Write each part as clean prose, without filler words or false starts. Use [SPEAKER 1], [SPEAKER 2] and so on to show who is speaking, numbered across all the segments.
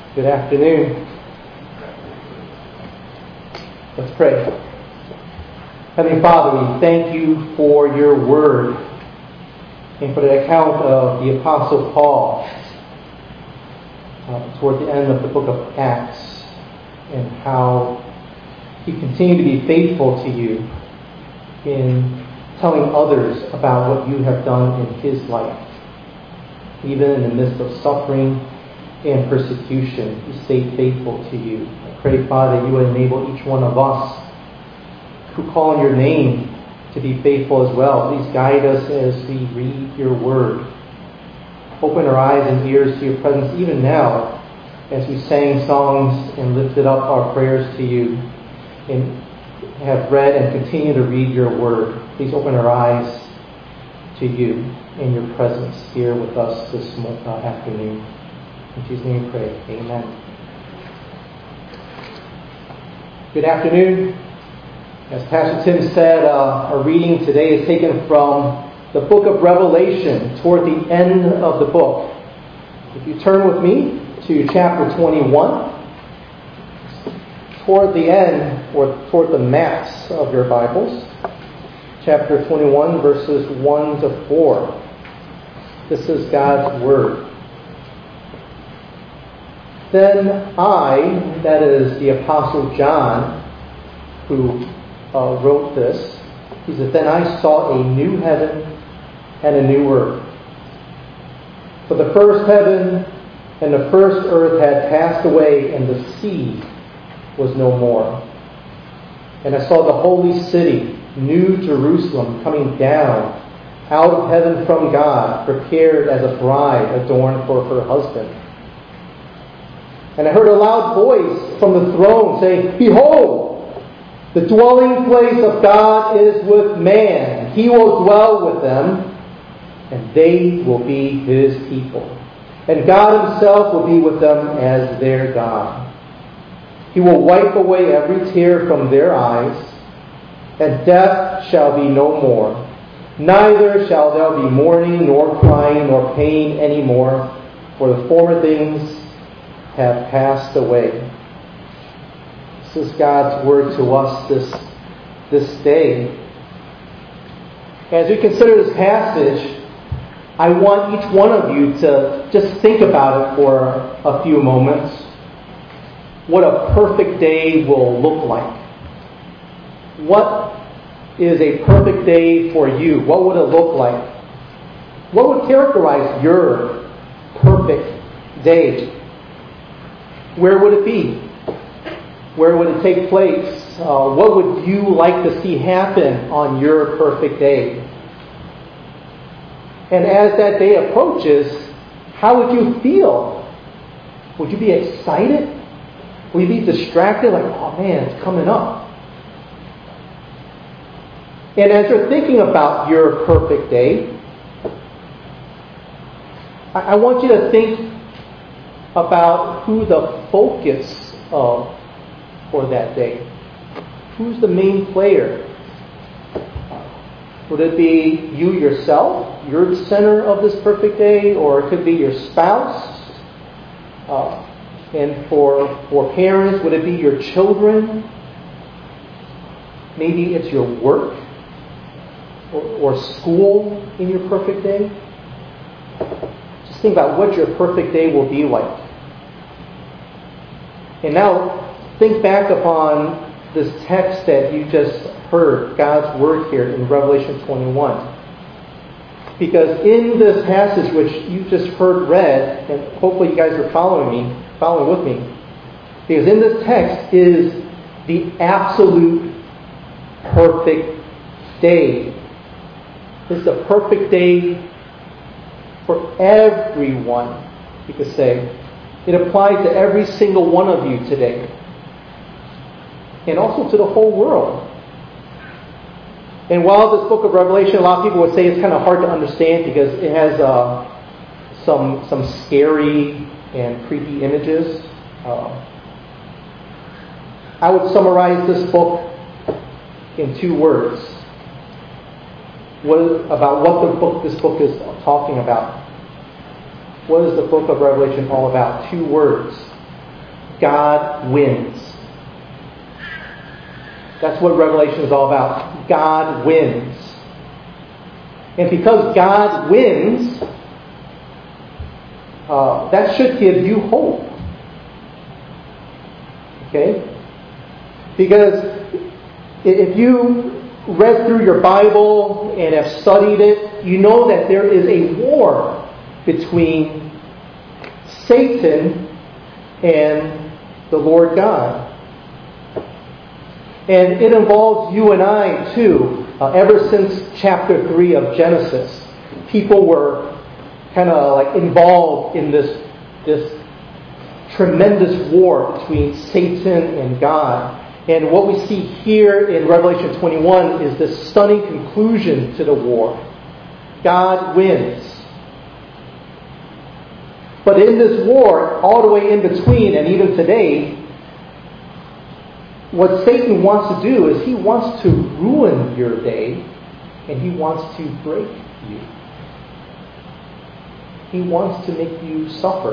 [SPEAKER 1] Good afternoon. Let's pray. Heavenly Father, we thank you for your word and for the account of the Apostle Paul toward the end of the book of Acts and how he continued to be faithful to you in telling others about what you have done in his life. Even in the midst of suffering and persecution, he stayed faithful to you. I pray, Father, you would enable each one of us who call on your name to be faithful as well. Please guide us as we read your word. Open our eyes and ears to your presence even now as we sang songs and lifted up our prayers to you and have read and continue to read your word. Please open our eyes to you and your presence here with us this afternoon. In Jesus' name we pray. Amen. Good afternoon. As Pastor Tim said, our reading today is taken from the book of Revelation, toward the end of the book. If you turn with me to chapter 21, toward the end, or toward the maps of your Bibles, chapter 21, verses 1 to 4. This is God's Word. Then I, that is the Apostle John, who wrote this, he said, Then I saw a new heaven and a new earth. For the first heaven and the first earth had passed away, and the sea was no more. And I saw the holy city, New Jerusalem, coming down out of heaven from God, prepared as a bride adorned for her husband. And I heard a loud voice from the throne saying, Behold, the dwelling place of God is with man. He will dwell with them, and they will be his people. And God himself will be with them as their God. He will wipe away every tear from their eyes, and death shall be no more. Neither shall there be mourning, nor crying, nor pain any more, for the former things have passed away. This is God's word to us this day. As we consider this passage, I want each one of you to just think about it for a few moments. What a perfect day will look like. What is a perfect day for you? What would it look like? What would characterize your perfect day? Where would it be? Where would it take place? What would you like to see happen on your perfect day? And as that day approaches, how would you feel? Would you be excited? Would you be distracted? Like, oh man, it's coming up. And as you're thinking about your perfect day, I want you to think about who the focus of for that day. Who's the main player? Would it be you yourself? You're the center of this perfect day? Or it could be your spouse? And for parents, would it be your children? Maybe it's your work or school in your perfect day. Just think about what your perfect day will be like. And now think back upon this text that you just heard, God's word here in Revelation 21. Because in this passage which you just heard read, and hopefully you guys are following with me, because in this text is the absolute perfect day. This is a perfect day for everyone, you could say. It applies to every single one of you today. And also to the whole world. And while this book of Revelation, a lot of people would say it's kind of hard to understand because it has some scary and creepy images. I would summarize this book in 2 words. What this book is talking about. What is the book of Revelation all about? 2 words. God wins. That's what Revelation is all about. God wins. And because God wins, that should give you hope. Okay? Because if you read through your Bible and have studied it, you know that there is a war between Satan and the Lord God. And it involves you and I too. Ever since chapter 3 of Genesis, people were kind of like involved in this tremendous war between Satan and God. And what we see here in Revelation 21 is this stunning conclusion to the war. God wins. But in this war, all the way in between, and even today, what Satan wants to do is he wants to ruin your day, and he wants to break you. He wants to make you suffer.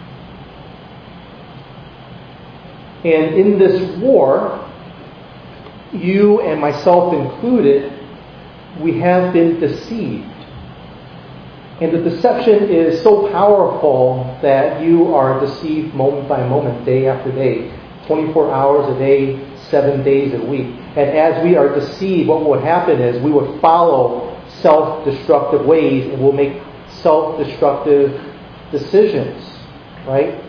[SPEAKER 1] And in this war, you and myself included, we have been deceived. And the deception is so powerful that you are deceived moment by moment, day after day, 24 hours a day, 7 days a week. And as we are deceived, what would happen is we would follow self-destructive ways and we'll make self-destructive decisions, right?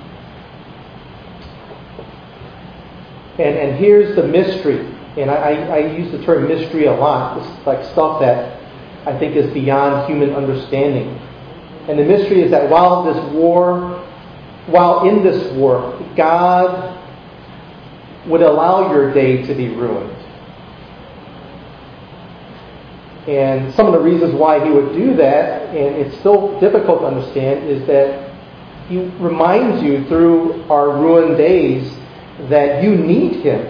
[SPEAKER 1] And here's the mystery. And I use the term mystery a lot. It's like stuff that I think is beyond human understanding. And the mystery is that while in this war, God would allow your day to be ruined. And some of the reasons why He would do that, and it's still difficult to understand, is that He reminds you through our ruined days that you need Him.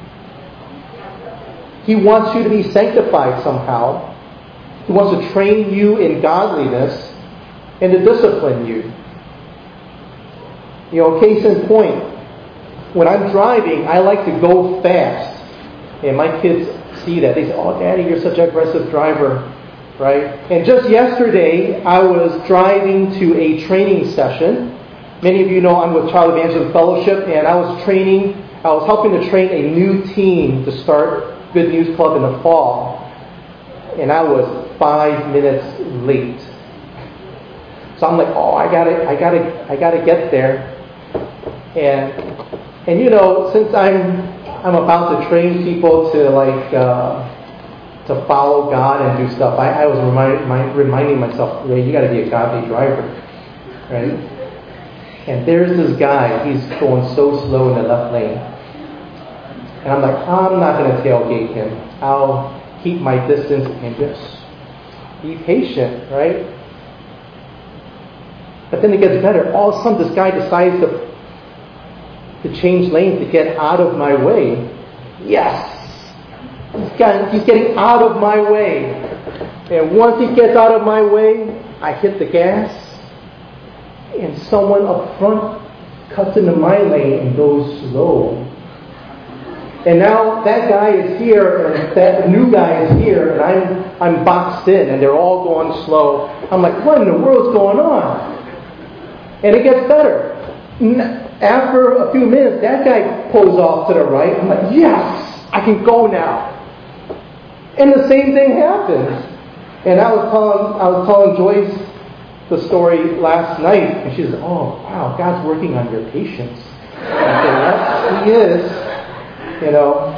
[SPEAKER 1] He wants you to be sanctified somehow. He wants to train you in godliness and to discipline you. You know, case in point, when I'm driving, I like to go fast. And my kids see that. They say, "Oh, Daddy, you're such an aggressive driver." Right? And just yesterday, I was driving to a training session. Many of you know I'm with Child Evangelism Fellowship, and I was helping to train a new team to start Good News Club in the fall. And I was 5 minutes late. So I'm like, "Oh, I gotta get there." And you know, since I'm about to train people to follow God and do stuff, I was reminding myself, "Ray, you got to be a godly driver, right?" And there's this guy, he's going so slow in the left lane. And I'm like, I'm not going to tailgate him. I'll keep my distance and just be patient, right? But then it gets better. All of a sudden, this guy decides to change lanes to get out of my way. Yes! He's getting out of my way. And once he gets out of my way, I hit the gas. And someone up front cuts into my lane and goes slow. And now that guy is here, and that new guy is here, and I'm boxed in, and they're all going slow. I'm like, what in the world's going on? And it gets better. After a few minutes, that guy pulls off to the right. I'm like, yes, I can go now. And the same thing happens. And I was telling Joyce the story last night, and she said, "Oh, wow, God's working on your patience." I said, "Yes, He is." You know,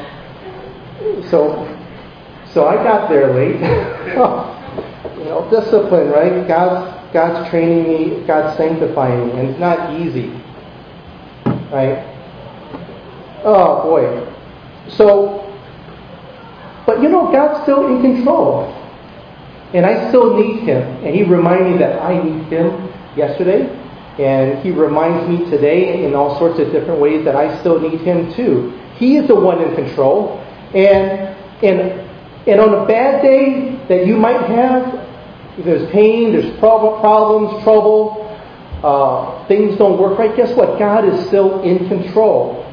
[SPEAKER 1] so I got there late. You know, discipline, right? God's training me, God's sanctifying me, and it's not easy, right? Oh boy. So, but you know, God's still in control, and I still need Him, and He reminded me that I need Him yesterday, and He reminds me today in all sorts of different ways that I still need Him too. He is the one in control. And on a bad day that you might have, there's pain, there's problems, trouble, things don't work right, guess what? God is still in control.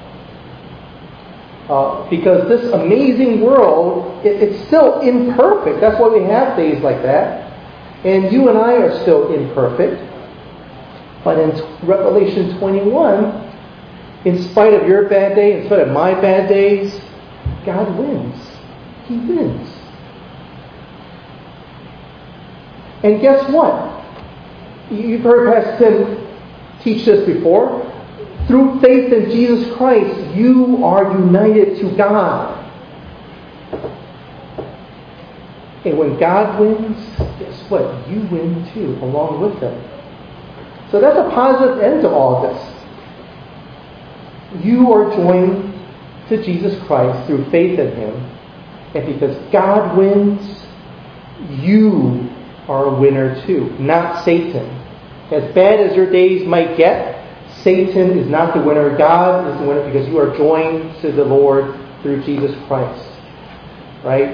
[SPEAKER 1] Because this amazing world, it's still imperfect. That's why we have days like that. And you and I are still imperfect. But in Revelation 21, in spite of your bad day, in spite of my bad days, God wins. He wins. And guess what? You've heard Pastor Tim teach this before. Through faith in Jesus Christ, you are united to God. And when God wins, guess what? You win too, along with Him. So that's a positive end to all of this. You are joined to Jesus Christ through faith in Him. And because God wins, you are a winner too, not Satan. As bad as your days might get, Satan is not the winner. God is the winner because you are joined to the Lord through Jesus Christ. Right?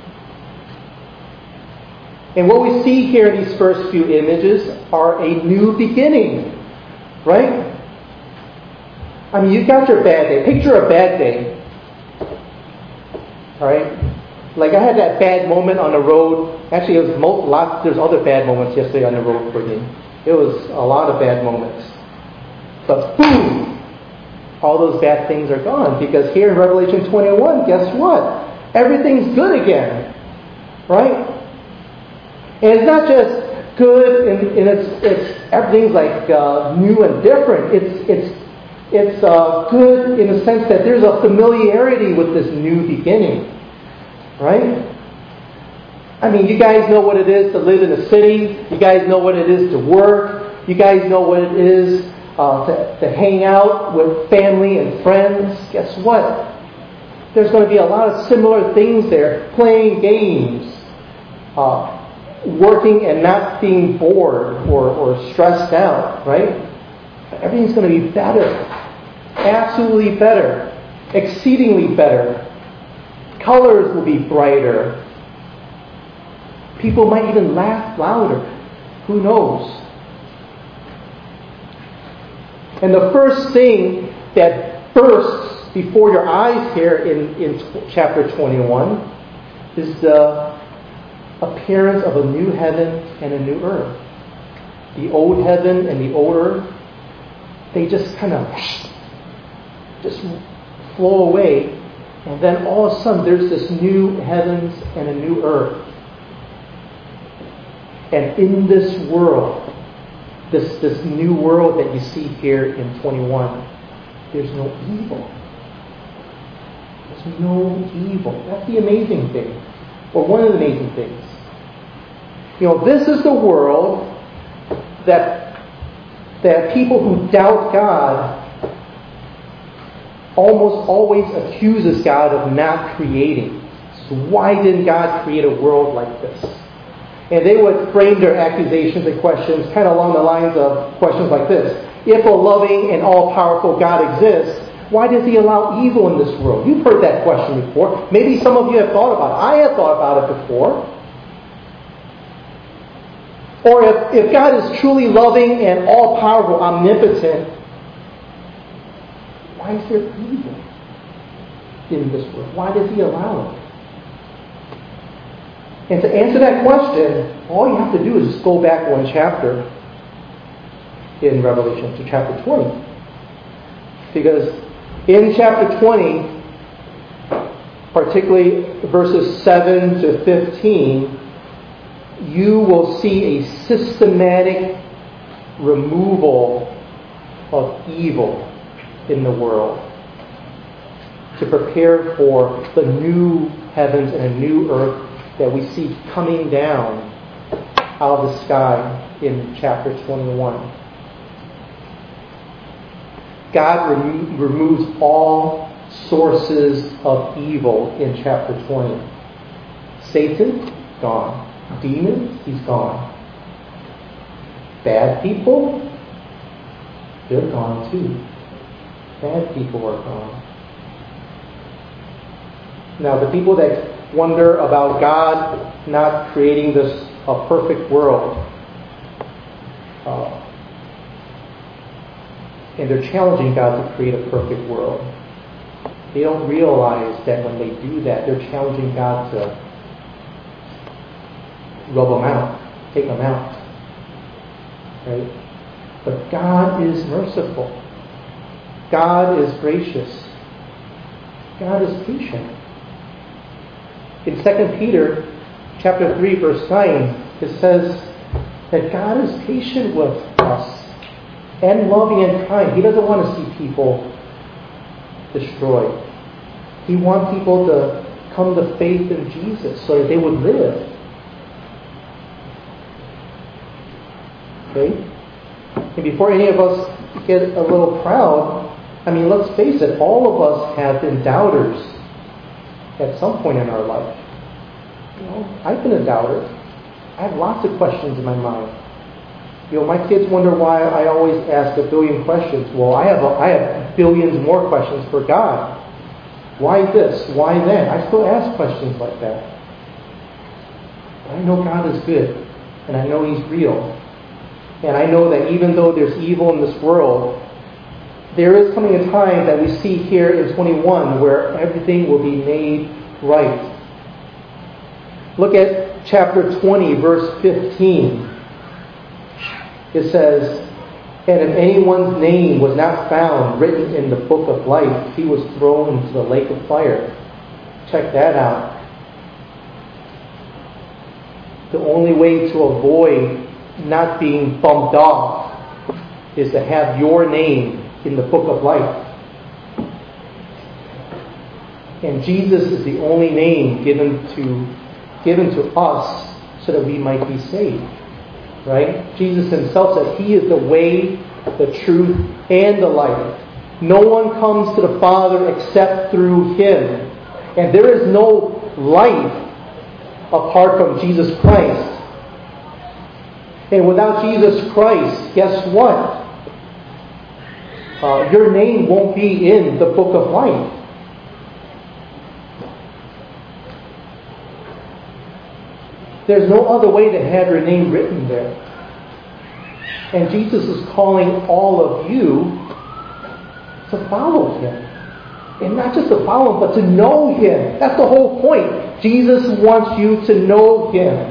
[SPEAKER 1] And what we see here in these first few images are a new beginning. Right? I mean, you got your bad day. Picture a bad day. Alright? Like I had that bad moment on the road. Actually, it was there's other bad moments yesterday on the road for me. It was a lot of bad moments. But boom! All those bad things are gone. Because here in Revelation 21, guess what? Everything's good again. Right? And it's not just good and it's everything's like new and different. It's good in the sense that there's a familiarity with this new beginning. Right? I mean, you guys know what it is to live in a city. You guys know what it is to work. You guys know what it is to hang out with family and friends. Guess what? There's going to be a lot of similar things there. Playing games. Working and not being bored or stressed out. Right? Everything's going to be better. Absolutely better. Exceedingly better. Colors will be brighter. People might even laugh louder. Who knows? And the first thing that bursts before your eyes here in chapter 21 is the appearance of a new heaven and a new earth. The old heaven and the old earth, they just kind of just flow away. And then all of a sudden there's this new heavens and a new earth. And in this world, this new world that you see here in 21, there's no evil. There's no evil. That's the amazing thing. Or one of the amazing things. You know, this is the world that people who doubt God almost always accuses God of not creating. So why didn't God create a world like this? And they would frame their accusations and questions kind of along the lines of questions like this. If a loving and all-powerful God exists, why does He allow evil in this world? You've heard that question before. Maybe some of you have thought about it. I have thought about it before. Or if God is truly loving and all-powerful, omnipotent, why is there evil in this world? Why does He allow it? And to answer that question, all you have to do is just go back one chapter in Revelation to chapter 20. Because in chapter 20, particularly verses 7 to 15, you will see a systematic removal of evil in the world to prepare for the new heavens and a new earth that we see coming down out of the sky in chapter 21. God removes all sources of evil in chapter 20. Satan, gone. Demons, he's gone. Bad people, they're gone too. Bad people are gone. Now, the people that wonder about God not creating this a perfect world, And they're challenging God to create a perfect world. They don't realize that when they do that, they're challenging God to rub them out, take them out. Right? But God is merciful. God is gracious. God is patient. In 2 Peter chapter 3, verse 9, it says that God is patient with us and loving and kind. He doesn't want to see people destroyed. He wants people to come to faith in Jesus so that they would live. Okay? And before any of us get a little proud, I mean, let's face it, all of us have been doubters at some point in our life. You know, I've been a doubter. I have lots of questions in my mind. You know, my kids wonder why I always ask a billion questions. Well, I have billions more questions for God. Why this? Why that? I still ask questions like that. But I know God is good, and I know He's real. And I know that even though there's evil in this world, there is coming a time that we see here in 21 where everything will be made right. Look at chapter 20, verse 15. It says, "And if anyone's name was not found written in the book of life, he was thrown into the lake of fire." Check that out. The only way to avoid not being bumped off is to have your name in the book of life. And Jesus is the only name given to us so that we might be saved. Right? Jesus Himself says He is the way, the truth, and the life. No one comes to the Father except through Him. And there is no life apart from Jesus Christ. And without Jesus Christ, guess what? Your name won't be in the book of life. There's no other way to have your name written there. And Jesus is calling all of you to follow Him. And not just to follow Him, but to know Him. That's the whole point. Jesus wants you to know Him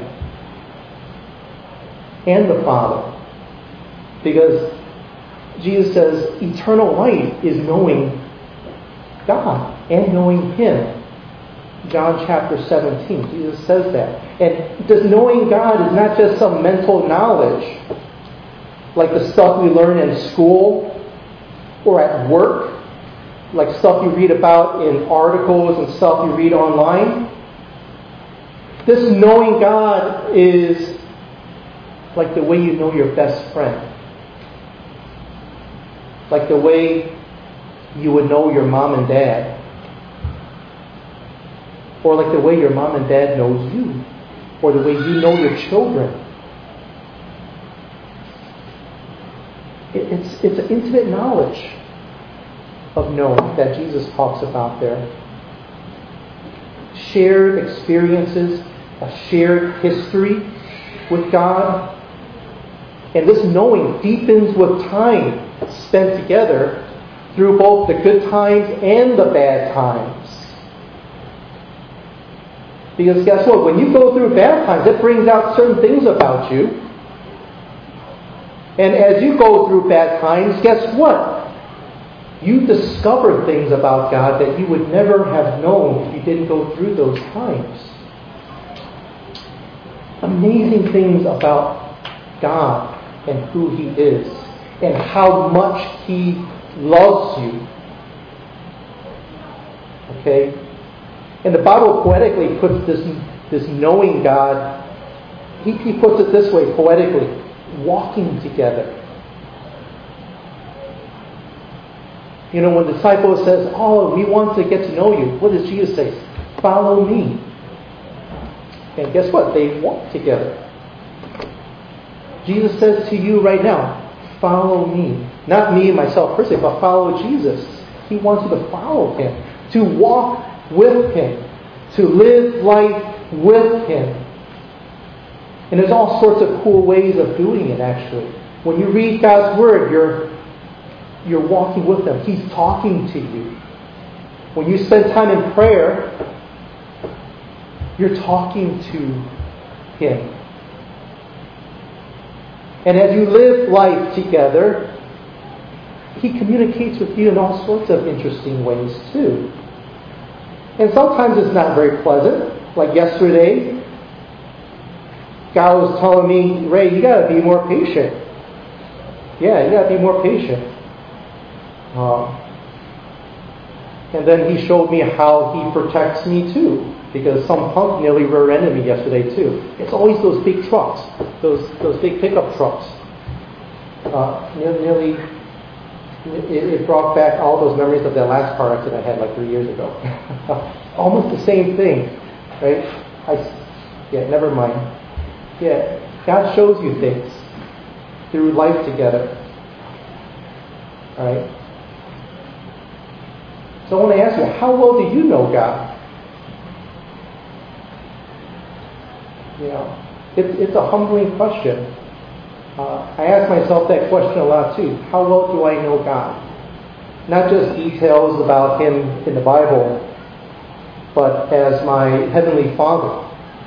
[SPEAKER 1] and the Father. Because Jesus says eternal life is knowing God and knowing Him. John chapter 17, Jesus says that. And this knowing God is not just some mental knowledge, like the stuff we learn in school or at work, like stuff you read about in articles and stuff you read online. This knowing God is like the way you know your best friend. Like the way you would know your mom and dad. Or like the way your mom and dad knows you. Or the way you know your children. It's an intimate knowledge of knowing that Jesus talks about there. Shared experiences, a shared history with God. And this knowing deepens with time spent together through both the good times and the bad times. Because guess what? When you go through bad times, it brings out certain things about you. And as you go through bad times, guess what? You discover things about God that you would never have known if you didn't go through those times. Amazing things about God and who He is and how much He loves you. Okay? And the Bible poetically puts this knowing God, he puts it this way poetically, walking together. You know, when the disciple says, "Oh, we want to get to know you," what does Jesus say? "Follow me." And guess what? They walk together. Jesus says to you right now, "Follow me." Not me, myself personally, but follow Jesus. He wants you to follow Him, to walk with Him, to live life with Him. And there's all sorts of cool ways of doing it, actually. When you read God's Word, you're walking with Him. He's talking to you. When you spend time in prayer, you're talking to Him. And as you live life together, He communicates with you in all sorts of interesting ways too. And sometimes it's not very pleasant. Like yesterday, God was telling me, Ray, you got to be more patient. Yeah, you got to be more patient. And then He showed me how He protects me too. Because some punk nearly rear-ended me yesterday too. It's always those big trucks, those big pickup trucks. It brought back all those memories of that last car accident I had like 3 years ago. Almost the same thing, right? Never mind. Yeah, God shows you things through life together. All right. So I want to ask you, how well do you know God? You know, it's a humbling question. I ask myself that question a lot too. How well do I know God? Not just details about Him in the Bible, but as my Heavenly Father.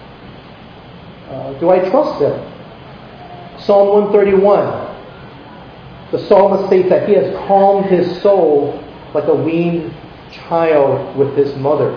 [SPEAKER 1] Do I trust Him? Psalm 131. The psalmist states that he has calmed his soul like a weaned child with his mother.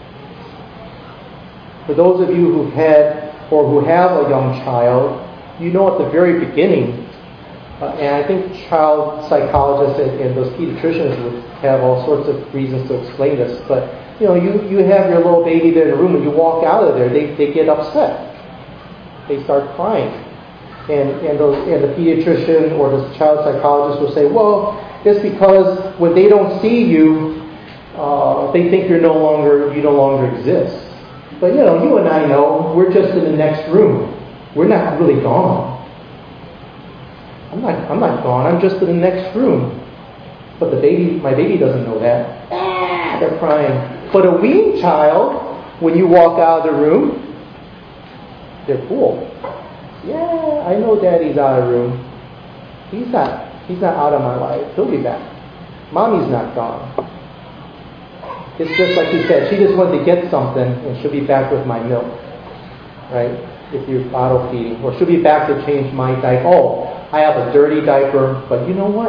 [SPEAKER 1] For those of you who've had or who have a young child, you know at the very beginning, and I think child psychologists and those pediatricians would have all sorts of reasons to explain this, but you know, you have your little baby there in the room, and you walk out of there, they get upset. They start crying. And the pediatrician or the child psychologist will say, well, it's because when they don't see you, they think you no longer exist. But you know, you and I know we're just in the next room. We're not really gone. I'm not gone. I'm just in the next room. But my baby doesn't know that. They're crying. But a weaned child, when you walk out of the room, they're cool. Yeah, I know Daddy's out of the room. He's not out of my life. He'll be back. Mommy's not gone. It's just like you said, she just wanted to get something and she'll be back with my milk. Right? If you're bottle feeding. Or she'll be back to change my diaper. Oh, I have a dirty diaper, but you know what?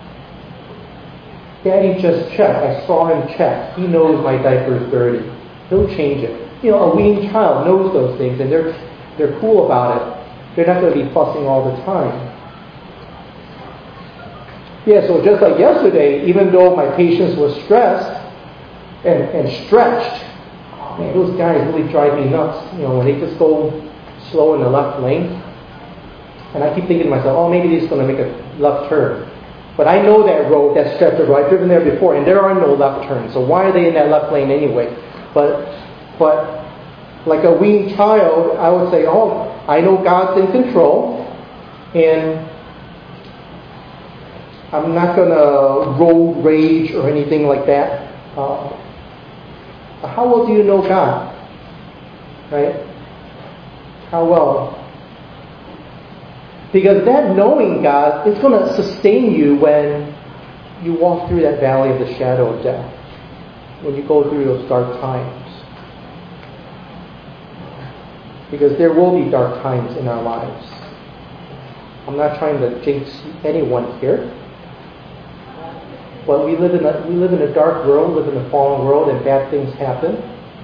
[SPEAKER 1] Daddy just checked. I saw him check. He knows my diaper is dirty. He'll change it. You know, a weaned child knows those things and they're cool about it. They're not going to be fussing all the time. Yeah, so just like yesterday, even though my patience was stressed and stretched, oh man, those guys really drive me nuts. You know, when they just go slow in the left lane. And I keep thinking to myself, oh, maybe they're just going to make a left turn. But I know that road, that stretch of road. I've driven there before, and there are no left turns. So why are they in that left lane anyway? But like a weaned child, I would say, oh, I know God's in control, and I'm not going to road rage or anything like that. How well do you know God? Right? How well? Because that knowing God is going to sustain you when you walk through that valley of the shadow of death, when you go through those dark times. Because there will be dark times in our lives. I'm not trying to jinx anyone here. But we live in a dark world, live in a fallen world, and bad things happen.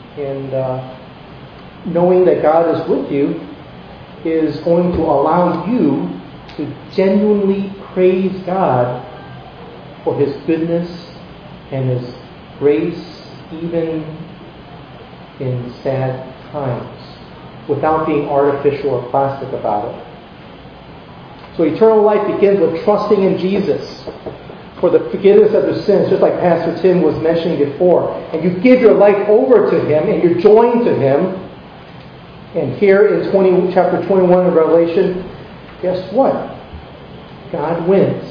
[SPEAKER 1] And knowing that God is with you is going to allow you to genuinely praise God for His goodness and His grace, even in sad times, without being artificial or plastic about it. So eternal life begins with trusting in Jesus for the forgiveness of your sins, just like Pastor Tim was mentioning before. And you give your life over to Him, and you're joined to Him. And here in chapter 21 of Revelation, guess what? God wins.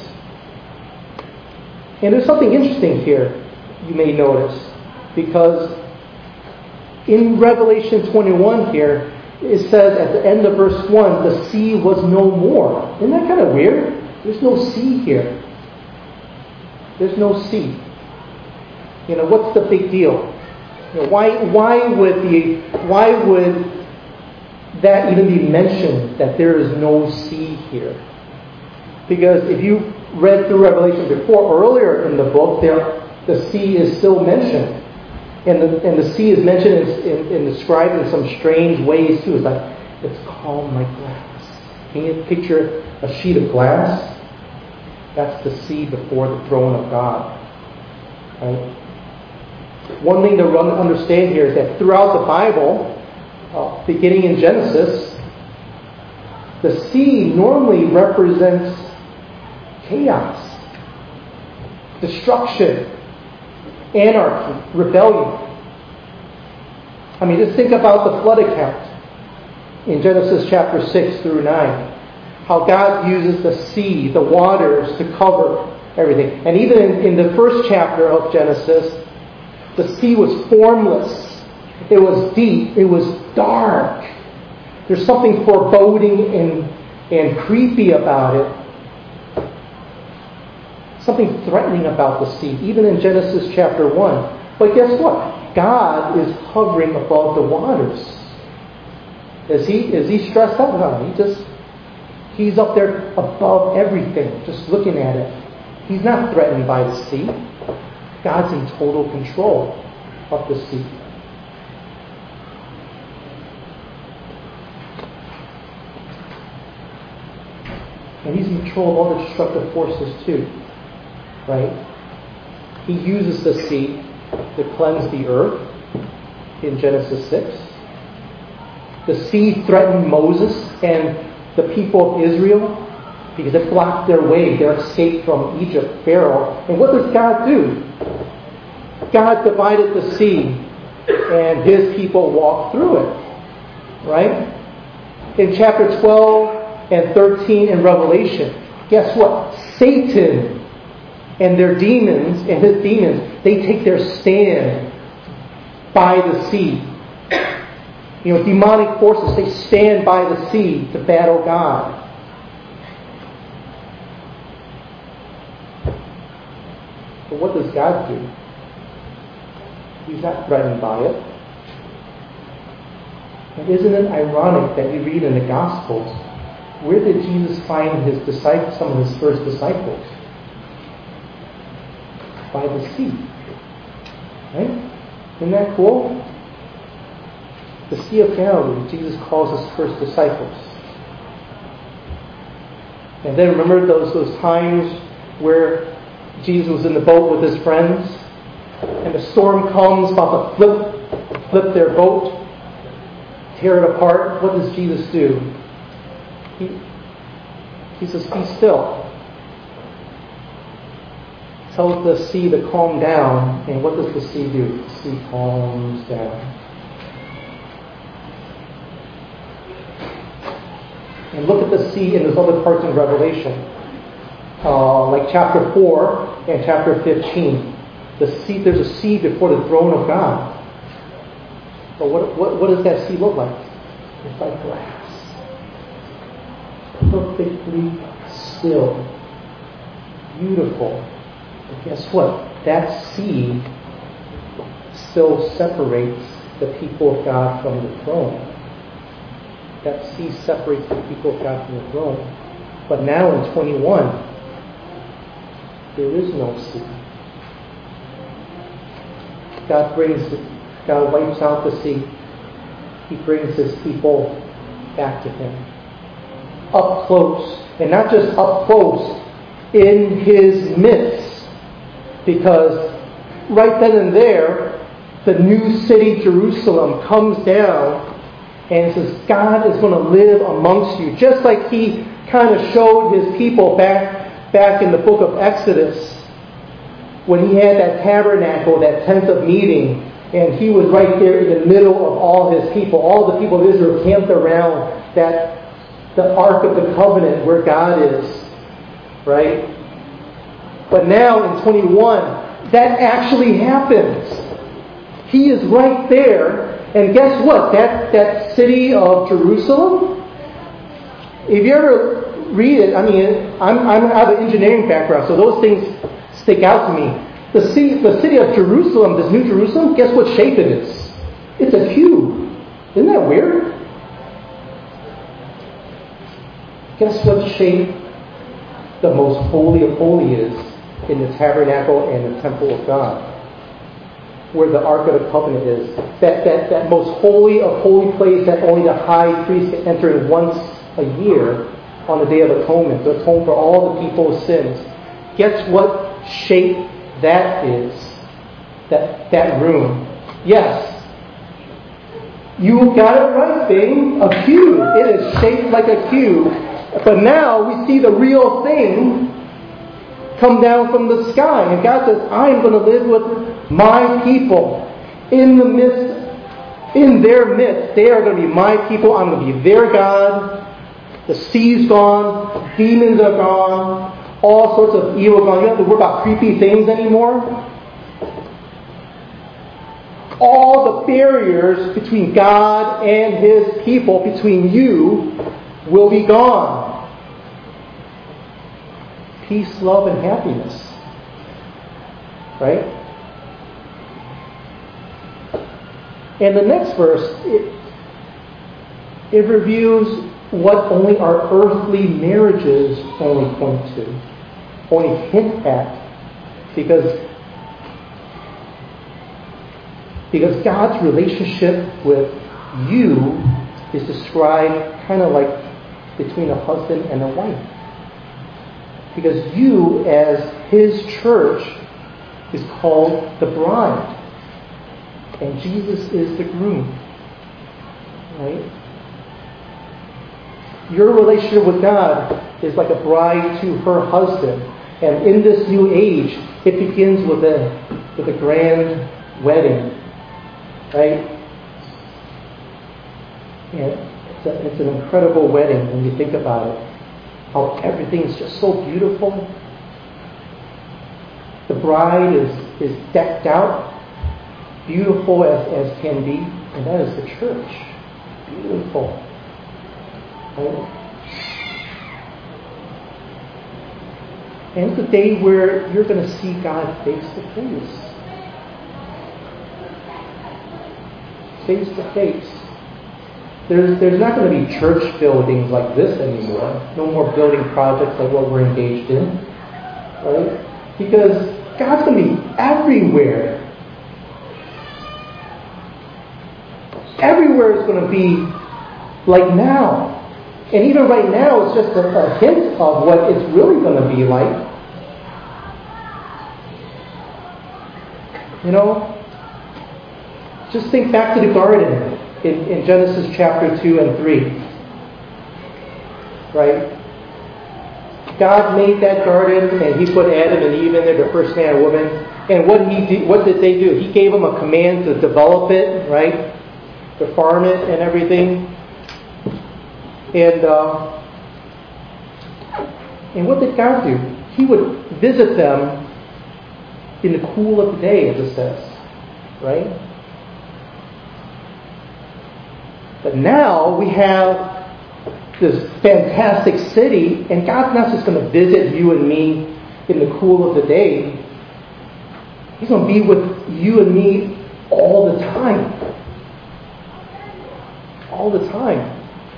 [SPEAKER 1] And there's something interesting here you may notice, because in Revelation 21 here, it says at the end of verse 1, the sea was no more. Isn't that kind of weird? There's no sea here. There's no sea. What's the big deal? Why would that even be mentioned, that there is no sea here? Because if you read through Revelation before, earlier in the book, the sea is still mentioned. And the sea is mentioned and described in some strange ways too. It's calm like glass. Can you picture a sheet of glass? That's the sea before the throne of God. Right? One thing to understand here is that throughout the Bible, beginning in Genesis, the sea normally represents chaos, destruction, anarchy, rebellion. Just think about the flood account in Genesis chapter 6 through 9. How God uses the sea, the waters, to cover everything. And even in the first chapter of Genesis, the sea was formless. It was deep. It was dark. There's something foreboding and creepy about it. Something threatening about the sea, even in Genesis chapter 1. But guess what? God is hovering above the waters. Is he stressed out? No, he's up there above everything, just looking at it. He's not threatened by the sea. God's in total control of the sea. And He's in control of all the destructive forces too. Right? He uses the sea to cleanse the earth in Genesis 6. The sea threatened Moses and the people of Israel because it blocked their way, their escape from Egypt, Pharaoh. And what does God do? God divided the sea and His people walked through it. Right? In chapter 12 and 13 in Revelation, guess what? Satan and their demons, and his demons, they take their stand by the sea. Demonic forces, they stand by the sea to battle God. But what does God do? He's not threatened by it. And isn't it ironic that you read in the Gospels, where did Jesus find his disciples, some of his first disciples? By the sea. Right? Isn't that cool? The Sea of Galilee, Jesus calls his first disciples. And then remember those times where Jesus was in the boat with his friends, and the storm comes, about to flip their boat, tear it apart. What does Jesus do? He says, "Be still." Tells the sea to calm down, and what does the sea do? The sea calms down. And look at the sea in those other parts in Revelation, like chapter 4 and chapter 15. The sea, there's a sea before the throne of God. But what does that sea look like? It's like glass, perfectly still, beautiful. But guess what? That sea still separates the people of God from the throne. That sea separates the people of God from the throne. But now in 21, there is no sea. God wipes out the sea. He brings his people back to him. Up close. And not just up close, in his midst. Because right then and there, the new city, Jerusalem, comes down and says, God is going to live amongst you. Just like he kind of showed his people back in the book of Exodus, when he had that tabernacle, that tent of meeting, and he was right there in the middle of all his people. All the people of Israel camped around the Ark of the Covenant where God is. Right? But now in 21, that actually happens. He is right there. And guess what? That city of Jerusalem, if you ever read it, I have an engineering background, so those things stick out to me. The city of Jerusalem, this New Jerusalem, guess what shape it is? It's a cube. Isn't that weird? Guess what shape the most holy of holy is in the tabernacle and the temple of God? Where the Ark of the Covenant is. That most holy of holy place that only the high priest can enter in once a year on the Day of Atonement to atone for all the people's sins. Guess what shape that is? That room. Yes. You got it right, Bing. A cube. It is shaped like a cube. But now we see the real thing come down from the sky. And God says, I am going to live with my people in their midst. They are going to be my people. I'm going to be their God. The sea's gone. Demons are gone. All sorts of evil gone. You don't have to worry about creepy things anymore. All the barriers between God and His people, between you, will be gone. Peace, love, and happiness. Right? And the next verse, it reviews what only our earthly marriages only point to, only hint at, because God's relationship with you is described kind of like between a husband and a wife. Because you, as His church, is called the bride. And Jesus is the groom. Right? Your relationship with God is like a bride to her husband. And in this new age, it begins with a grand wedding. Right? And it's an incredible wedding when you think about it. How everything's just so beautiful. The bride is decked out, beautiful as can be, and that is the church. Beautiful. Right? And it's a day where you're going to see God face to face. Face to face. There's not going to be church buildings like this anymore. No more building projects like what we're engaged in. Right? Because God's going to be everywhere. Everywhere is going to be like now. And even right now, it's just a hint of what it's really going to be like. You know? Just think back to the garden in Genesis chapter 2 and 3. Right? God made that garden and He put Adam and Eve in there, the first man and woman. And what did they do? He gave them a command to develop it, right? To farm it and everything. And what did God do? He would visit them in the cool of the day, as it says. Right? But now we have this fantastic city, and God's not just going to visit you and me in the cool of the day. He's going to be with you and me all the time. All the time.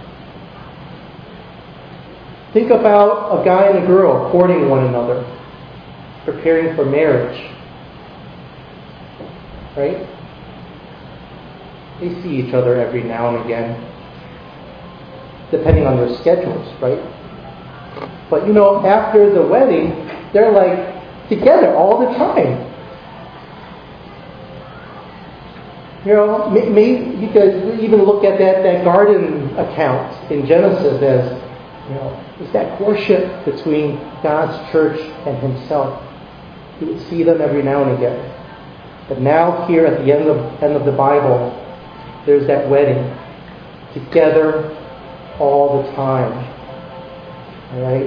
[SPEAKER 1] Think about a guy and a girl courting one another, preparing for marriage. Right? They see each other every now and again, depending on their schedules, right? But you know, after the wedding, they're like together all the time. You know, maybe you could even look at that garden account in Genesis as, you know, it's that courtship between God's church and Himself. He would see them every now and again. But now here at the end of the Bible, there's that wedding. Together all the time. Alright?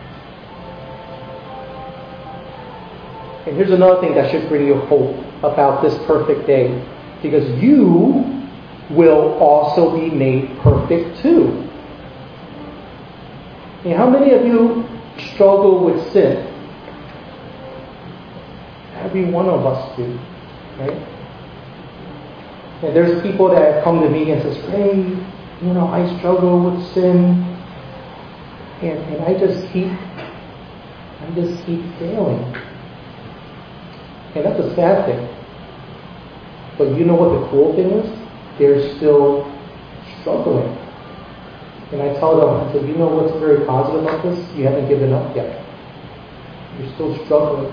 [SPEAKER 1] And here's another thing that should bring you hope about this perfect day. Because you will also be made perfect too. And how many of you struggle with sin? Every one of us do, right? And there's people that have come to me and says, "Hey, I struggle with sin, and I just keep failing." And that's a sad thing. But you know what the cool thing is? They're still struggling. And I tell them, I said, you know what's very positive about this? You haven't given up yet. You're still struggling.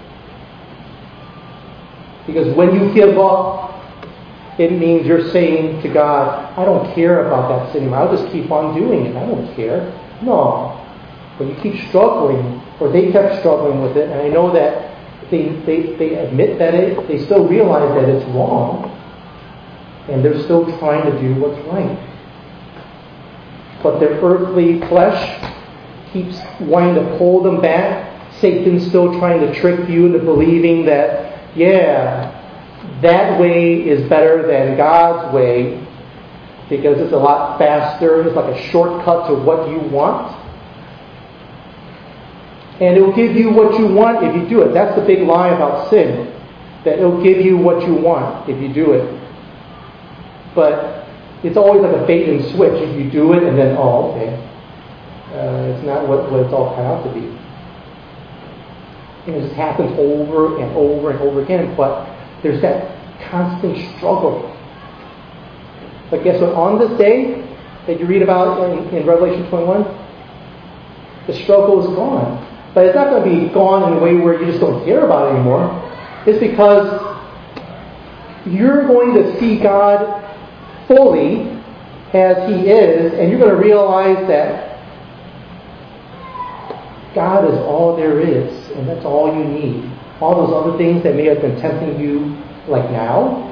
[SPEAKER 1] Because when you give up, it means you're saying to God, I don't care about that sin anymore. I'll just keep on doing it. I don't care. No. But you keep struggling, or they kept struggling with it, and I know that they admit that they still realize that it's wrong, and they're still trying to do what's right. But their earthly flesh keeps wanting to pull them back. Satan's still trying to trick you into believing that, that way is better than God's way because it's a lot faster. It's like a shortcut to what you want. And it'll give you what you want if you do it. That's the big lie about sin. That it'll give you what you want if you do it. But it's always like a bait and switch. If you do it and then, it's not what it's all turned out to be. And it just happens over and over and over again. But there's that constant struggle. But guess what? On this day that you read about in Revelation 21, the struggle is gone. But it's not going to be gone in a way where you just don't care about it anymore. It's because you're going to see God fully as He is, and you're going to realize that God is all there is, and that's all you need. All those other things that may have been tempting you, like now,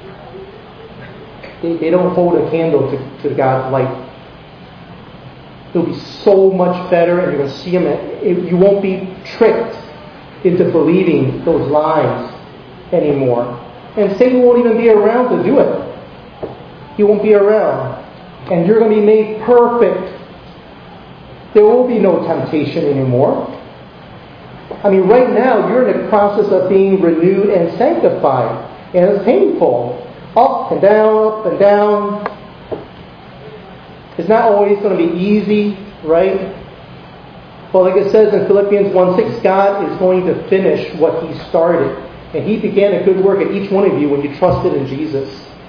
[SPEAKER 1] they don't hold a candle to God's light. It'll be so much better, and you're going to see Him. You won't be tricked into believing those lies anymore. And Satan won't even be around to do it. He won't be around. And you're going to be made perfect. There will be no temptation anymore. I mean, right now, you're in the process of being renewed and sanctified. And it's painful. Up and down, up and down. It's not always going to be easy, right? Well, like it says in Philippians 1:6, God is going to finish what He started. And He began a good work at each one of you when you trusted in Jesus.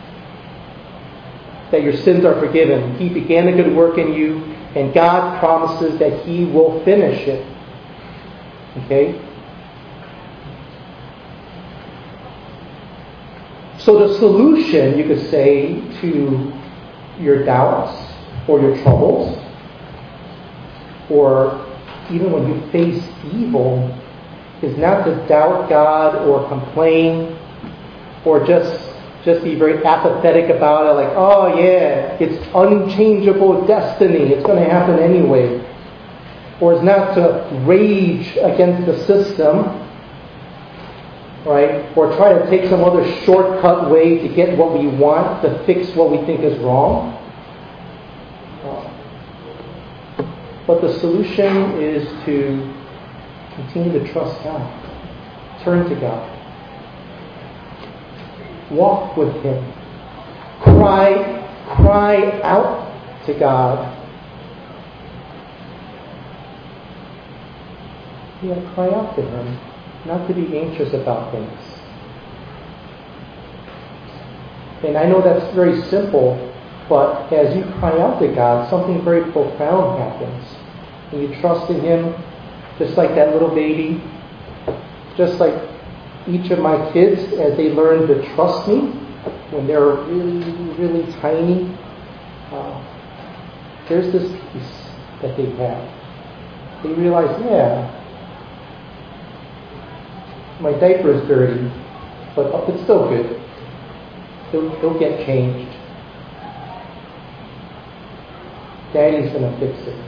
[SPEAKER 1] That your sins are forgiven. He began a good work in you, and God promises that He will finish it. Okay? So the solution, you could say, to your doubts, or your troubles, or even when you face evil, is not to doubt God or complain or just be very apathetic about it, like, oh yeah, it's unchangeable destiny, it's going to happen anyway. Or it's not to rage against the system, right? Or try to take some other shortcut way to get what we want, to fix what we think is wrong. But the solution is to continue to trust God. Turn to God. Walk with Him. Cry out to God. Cry out to Him. Not to be anxious about things. And I know that's very simple, but as you cry out to God, something very profound happens. And you trust in Him, just like that little baby, just like each of my kids, as they learn to trust me when they're really, really tiny. There's this peace that they have. They realize, my diaper is dirty, but it's still good. They'll get changed. Daddy's going to fix it.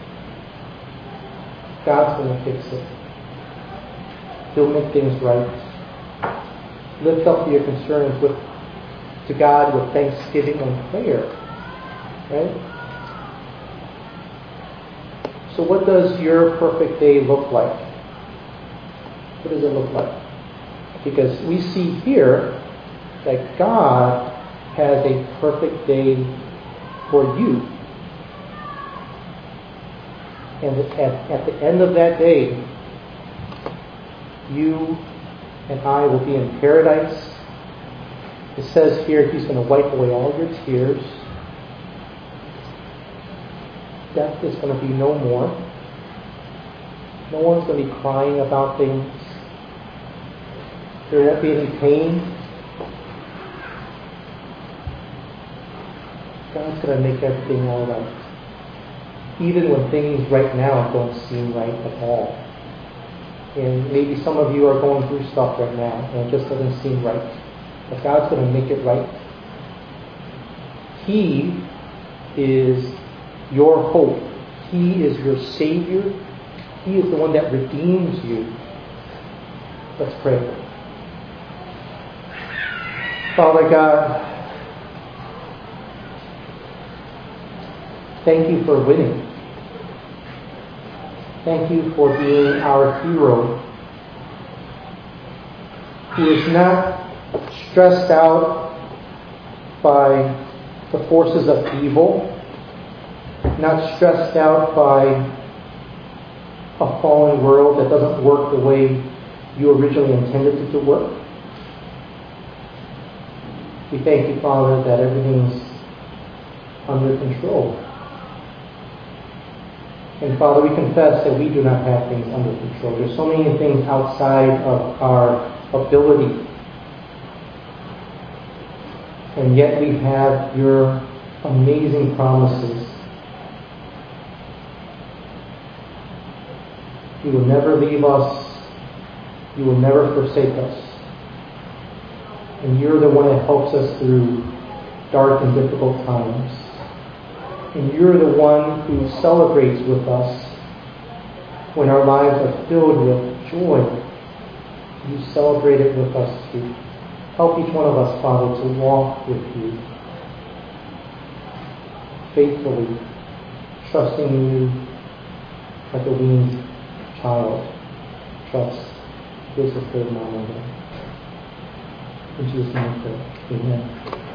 [SPEAKER 1] God's going to fix it. He'll make things right. Lift up your concerns to God with thanksgiving and prayer. Right? So what does your perfect day look like? What does it look like? Because we see here that God has a perfect day for you. And at the end of that day, you and I will be in paradise. It says here He's going to wipe away all your tears. Death is going to be no more. No one's going to be crying about things. There won't be any pain. God's going to make everything all right. Even when things right now don't seem right at all. And maybe some of you are going through stuff right now and it just doesn't seem right. But God's going to make it right. He is your hope. He is your Savior. He is the one that redeems you. Let's pray. Father God, thank you for winning. Thank you for being our hero, who is not stressed out by the forces of evil, not stressed out by a fallen world that doesn't work the way you originally intended it to work. We thank you, Father, that everything's under control. And Father, we confess that we do not have things under control. There's so many things outside of our ability. And yet we have your amazing promises. You will never leave us. You will never forsake us. And you're the one that helps us through dark and difficult times. And you're the one who celebrates with us when our lives are filled with joy. You celebrate it with us too. Help each one of us, Father, to walk with you faithfully, trusting you like a weaned child trusts his or her mom and dad. In Jesus' name I pray. Amen.